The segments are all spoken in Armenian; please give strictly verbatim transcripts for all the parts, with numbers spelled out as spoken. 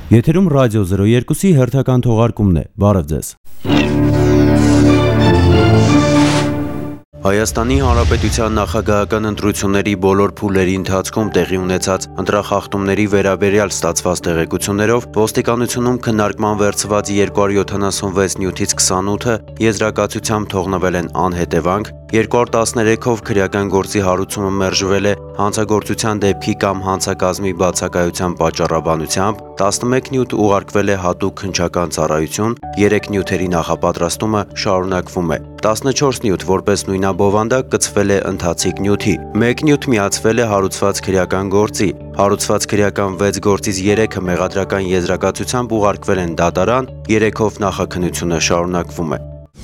Եթերում ռադիո զրո երկուսի հերթական թողարկումն է, բարև ձեզ։ Հայաստանի Հանրապետության նախագահական ընտրությունների բոլոր փուլերի ընթացքում տեղի ունեցած ընտրախախտումների վերաբերյալ ստացված տեղեկություններով ոստիկանությունում քննարկման վերցված երկու հարյուր յոթանասունվեց նյութից քսանութը եզրակացությամբ թողնվել են անհետևանք, երկու հարյուր տասներեքով քրեական գործի հարուցումը մերժվել է հանցագործության դեպքի կամ հանցակազմի բացակայության պատճառաբանությամբ, տասնմեկ նյութ ուղարկվել է հատուկ քննչական ծառայություն, երեք նյութերի նախապատրաստումը շարունակվում է, տասնչորս նյութ որպես նույնաբովանդակ կցվել է ընթացիկ նյութի, մեկ նյութ միացվել է հարուցված քրեական գործի, հարուցված քրեական վեց գործից երեքը մեղադրական եզրակացությամբ ուղարկվել են դատարան, երեքով նախաքննությունը շարունակվում է։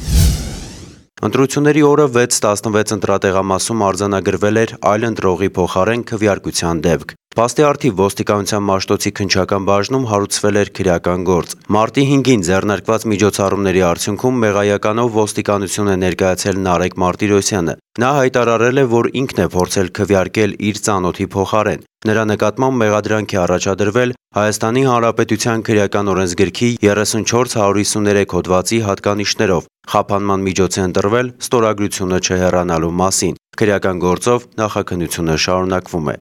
Ընտրությունների օրը վեց տասնվեց ընտրատեղամասում արձանագրվել էր այլ ընտրողի փոխարեն քվեարկության դեպք։ Փաստի առթիվ ոստիկանության Մաշտոցի քննչական բաժնում հարուցվել էր քրեական գործ։ Մարտի հինգին ձեռնարկված միջոցառումների արդյունքում մեղայականով ոստիկանություն է ներկայացել Նարեկ Մարտիրոսյանը։ Նա հայտարարել է, որ ինքն է փորձել քվեարկել իր ծանոթի փոխարեն։ Նրա նկատմամբ մեղադրանք է առաջադրվել Հայաստանի Հանրապետության քրեական օրենսգրքի երեսունչորս հարյուր հիսուներեք հոդվածի հատկանիշներով։ Խափանման միջոց է ընտրվել ստորագրությունը չհեռանալու մասին։ Քրեական գործով նախաքննությունը շարունակվում է։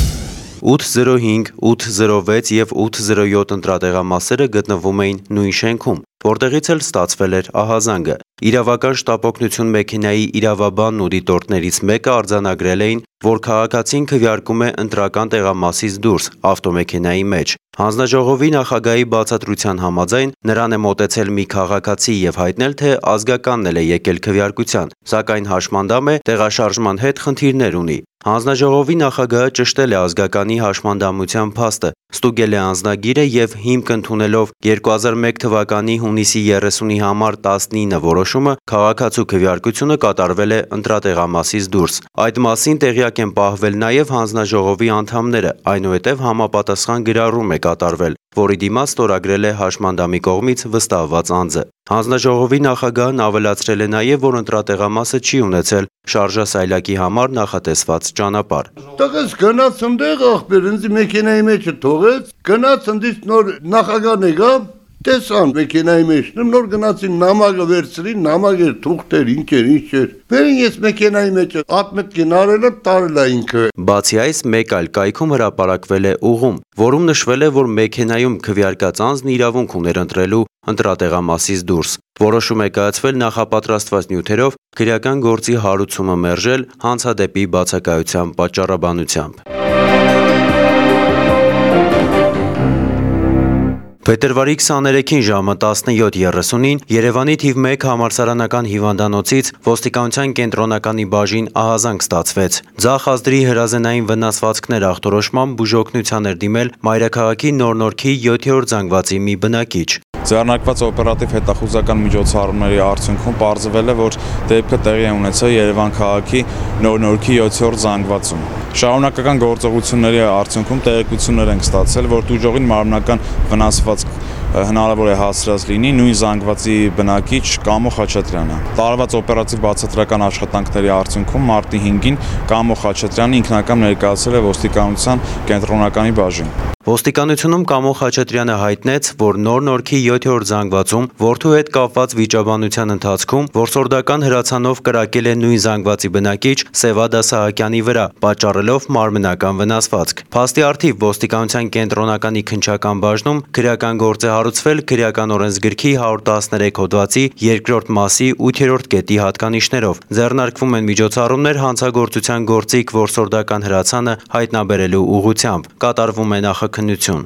ութ զրո հինգ, ութ զրո վեց և ութ զրո յոթ ընտրատեղամասերը գտնվում էին նույն շենքում, որտեղից էլ ստացվել էր ահազանգը։ Իրավական շտապօգնություն մեքենայի իրավաբանն ու դիտորդներից մեկը արձանագրել էին, որ քաղաքացին քվեարկում է ընտրական տեղամասից դուրս, ավտոմեքենայի մեջ։ Հանձնաժողովի նախագահի բացատրության համաձայն նրան է մոտեցել մի քաղաքացի և հայտնել, թե ազգականն էլ է եկել քվեարկության, սակայն հաշմանդամ է, տեղաշարժման հետ խնդիրներ ունի։ Հանձնաժողովի նախագահը ճշտել է ազգականի հաշմանդամության փաստը, ստուգել է անձնագիրը և հիմք ընդունելով երկու հազար մեկ թվականի հունիսի երեսունի համար տասնինը որոշումը քաղաքացու քվեարկությունը կատարվել է ընտրատեղամասից դուրս։ Այդ մասին տեղյակ են պահվել նաև հանձնաժողովի անդամները, այնուհետև համապատասխան գրառում է կատարվել, որի դիմաց ստորագրել է հաշմանդամի կողմից վստահված անձը։ Հանձնաժողովի նախագահն ավելացրել է նաև, որ ընտրատեղամասը չի ունեցել շարժասայլակի համար նախատեսված ճանապարհ։ Տղես գնաց ընդեղ ախպեր, ինձ մեքենայի մեջը թողեց, գնաց ընդից նոր նախագահն եկավ, տեսան մեքենայի մեջ, նոր գնացին նամակը վերցրին, նամակեր, թուղթեր, ինքեր, ինչեր։ Բերին ես մեքենայի մեջը ատմետքին արելը տարել է ինքը։ Բացի այս, մեկ այլ կայքում հրապարակվել է ուղում, որում նշվել է, որ մեքենայում քվեարկած անձն իրավունք ուներ ընտրելու ընտրատեղամասից դուրս։ Որոշում է կայացվել նախապատրաստված նյութերով քրեական գործի հարուցումը մերժել հանցադեպի բացակայության պատճառաբանությամբ։ Փետրվարի քսաներեքին ժամը տասնյոթ երեսունին Երևանի թիվ մեկ համալսարանական հիվանդանոցից ոստիկանության կենտրոնականի բաժին ահազանգ ստացվեց։ Ձախ ազդրի հրազենային վնասվածքներ ախտորոշման բուժօգնության էր դիմել Մայրաքաղաքի Նոր-Նորքի յոթերորդ զանգվածի մի բնակիչ։ Ձեռնարկված օպերատիվ հետախուզական միջոցառումների արդյունքում պարզվել է, որ դեպքը տեղի է ունեցել Երևան քաղաքի Նոր-Նորքի յոթերորդ զանգվածում։ Շարունակական գործողությունների արդյունքում տեղեկություններ ենք ստացել, որ տուժողին մարմնական վնասվածք հնարավոր է հասցրած լինի նույն զանգվածի բնակիչ Կամո Խաչատրյանը։ Տարված օպերատիվ բացատրական աշխատանքների արդյունքում մարտի հինգին Կամո Խաչատրյանը ինքնակամ ներկայացել է ոստիկանության կենտրոնականի բաժին։ Ոստիկանությունում Կամո Խաչատրյանը հայտնեց, որ Նոր-Նորքի յոթերորդ զանգվածում որդու հետ կապված վիճաբանության ընթացքում որսորդական հրացանով կրակել է նույն զանգվածի բնակիչ Սևադա Սահակյանի վրա, պատճառելով մարմնական վնասվածք։ Փաստի առթիվ ոստիկանության կենտրոնականի քննչական բաժնում քրեական գործ է հարուցվել քրեական օրենսգրքի հարյուր տասներեք հոդվածի երկրորդ մասի ութերորդ կետի հատկանիշներով։ Ձեռնարկվում են միջոցառումներ հանցագործության գործիք որսորդական հրացանը հայտնաբերելու ուղղությամբ։ Կատարվում է նախաքննություն։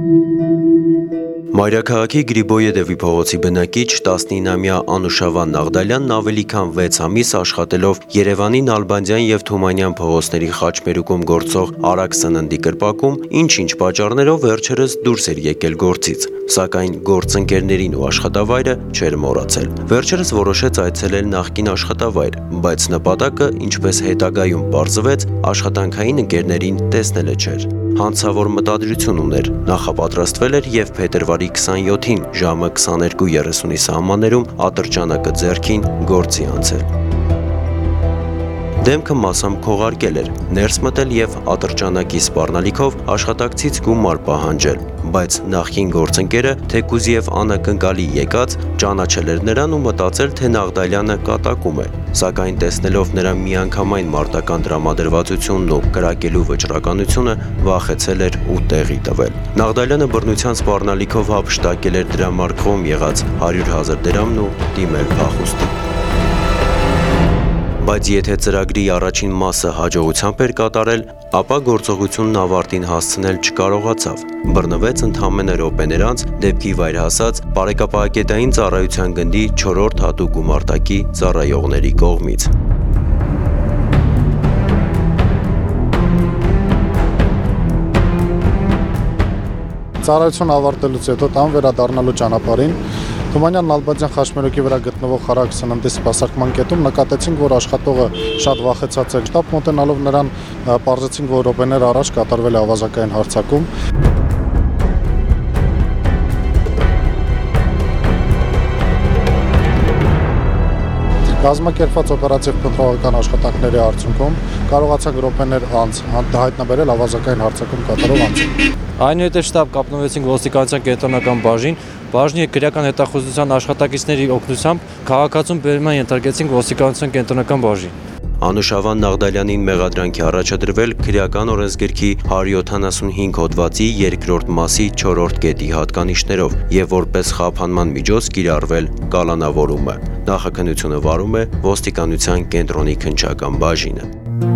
Մայրաքաղաքի Գրիբոյեդովի փողոցի բնակիչ տասնինամյա Անուշավան Նաղդալյանն ավելի քան վեց ամիս աշխատելով Երևանի Նալբանդյան և Թումանյան փողոցների խաչմերուկում գործող Արագ սննդի կրպակում, ինչ-ինչ պատճառներով վերջերս դուրս էր եկել գործից, սակայն գործընկերներին ու աշխատավայրը չէր մոռացել։ Վերջերս որոշեց այցելել նախկին աշխատավայր, բայց նպատակը, ինչպես հետագայում պարզվեց, աշխատանքային ընկերներին տեսնելը չէր։ Հանցավոր մտադրություն ուներ, նախապատրաստվել էր և փետրվարի քսանյոթին ժամը քսաներկու երեսունի սահմաններում ատրճանակը ձեռքին գործի անցել։ Դեմքը մասամբ քողարկել էր, ներս մտել եւ ատրճանակի սպառնալիքով աշխատակցից գումար պահանջել, բայց նախկին գործընկերը թեկուզ եւ անակնկալի եկած ճանաչել էր նրան ու մտածել, թե Նաղդալյանը կատակում է, սակայն տեսնելով նրա միանգամայն մարտական տրամադրվածությունն ու կրակելու վճռականությունը վախեցել էր ու տեղի տվել։ Նաղդալյանը բռնության սպառնալիքով հափշտակել էր դրամարկղում եղած հարյուր հազար դրամն ու դիմել փախուստի։ Բայց եթե ծրագրի առաջին մասը հաջողությամբ էր կատարել, ապա գործողությունն ավարտին հասցնել չկարողացավ։ Բռնվեց ընդամենը րոպեներ անց դեպքի վայր հասած Բարեկապահակետային ծառայության գնդի չորրորդ հատուկ գումարտակի ծառայողների կողմից։ Ծառայություն ավարտելուց հետո տան վերադառնալու ճանապարհին Թումանյան Նալբանդյան խաչմերուկի վրա գտնվող խարակ սննդի սպասարկման կետում նկատեցինք, որ աշխատողը շատ վախեցած է։ Շտապ մոտենալով նրան պարզեցինք, որ րոպեներ առաջ կատարվել է ավազակային հարձակում։ Կազմակերպված օպերատիվ փնտրողական աշխատանքների արդյունքում կարողացանք րոպեներ անց հայտնաբերել ավազակային հարձակում կատարող անձին։ Այնուհետև շտապ կապնվեցինք ոստիկանության կենտրոնական բաժին, բաժնի քրեական հետախուզության աշխատակիցների օգնությամբ քաղաքացուն բերման ենթարկեցինք ոստիկանության կենտրոնական բաժին։ Անուշավան Նաղդալյանին մեղադրանքի առաջադրվել քրեական օրենսգրքի հարյուր յոթանասունհինգ հոդվածի երկրորդ մասի չորրորդ կետի հատկանիշներով եւ որպես խափանման միջոց կիրառվել կալանավորումը։ Նախաքննությունը վարում է ոստիկանության կենտրոնի քննչական բաժինը։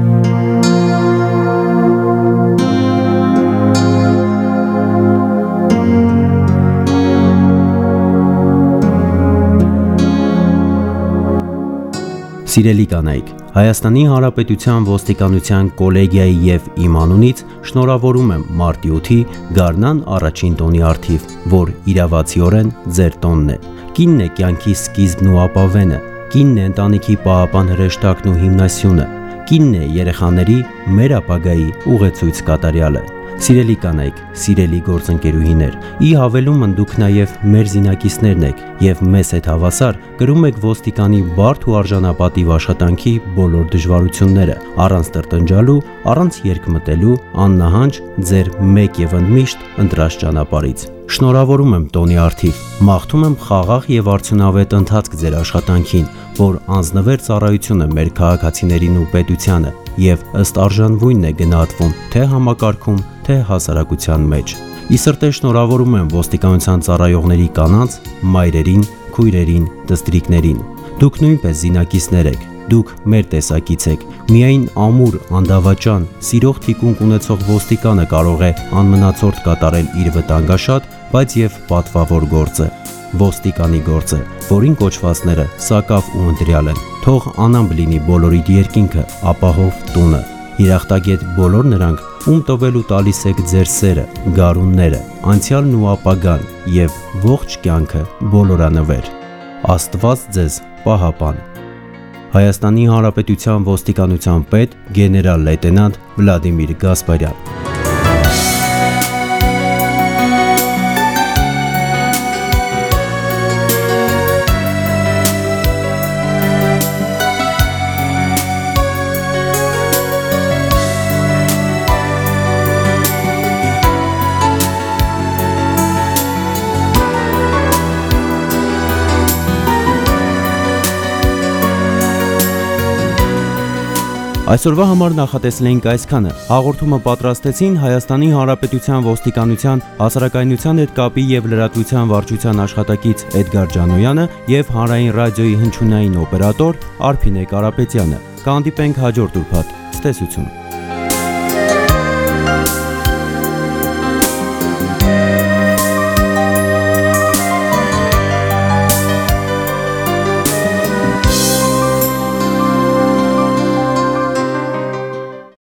Սիրելի կանայք, Հայաստանի Հանրապետության ոստիկանության կոլեգիայի եւ իմ անունից շնորհավորում եմ մարտի ութի գարնան առաջին տոնի առթիվ, որ իրավացիորեն ձեր տոնն է։ Կինն է կյանքի սկիզբն ու ապավենը, կինն է ընտանիքի պահապան հրեշտակն ու հիմնասյունը, կինն է երեխաների մեր ապագայի ուղեցույց կատարյալը։ Սիրելի կանայք, սիրելի գործընկերուհիներ, ի հավելումն դուք նաև մեր զինակիցներն եք եւ մեզ հետ հավասար կրում եք ոստիկանի բարդ ու արժանապատիվ աշխատանքի բոլոր դժվարությունները, առանց տրտնջալու, առանց երկմտելու, աննահանջ ձեր մեկ եւ ընդմիշտ ընտրած ճանապարհից։ Շնորհավորում եմ տոնի առթիվ, մաղթում եմ խաղաղ եւ արդյունավետ ընթացք ձեր աշխատանքին, որ անձնվեր ծառայությունը մեր քաղաքացիներին ու պետությանը եւ ըստ արժանվույնն է գնահատվում թե համակարգում, թե հասարակության մեջ։ Ի սրտե շնորհավորում եմ ոստիկանության ծառայողների կանանց, մայրերին, քույրերին, դստրիկներին։ Դուք նույնպես զինակիցներ եք, դուք մեր տեսակից եք։ Միայն ամուր, անդավաճան, սիրող թիկունք ունեցող ոստիկանը կարող է անմնացորդ կատարել իր վտանգաշատ, բայց եւ պատվավոր գործը։ Ոստիկանի գործը, որին կոչվածները սակավ ու ընտրյալ են։ Թող անամբ լինի բոլորիդ երկինքը, ապահով տունը։ Երախտագետ բոլոր նրանք, ում տվելու տալիս եք ձեր սերը, գարունները, անցյալն ու ապագան եւ ողջ կյանքը բոլորանվեր։ Աստված ձեզ պահապան։ Հայաստանի Հանրապետության ոստիկանության պետ գեներալ լեյտենանտ Վլադիմիր Գասպարյան։ Այսօրվա համար նախատեսել էինք այսքանը։ Հաղորդումը պատրաստեցին Հայաստանի Հանրապետության ոստիկանության հասարակայնության հետ կապի եւ լրատվության վարչության աշխատակից Էդգար Ջանոյանը եւ Հանրային ռադիոյի հնչյունային օպերատոր Արփինե Կարապետյանը։ Կհանդիպենք հաջորդ ուրբաթ։ Ցտեսություն։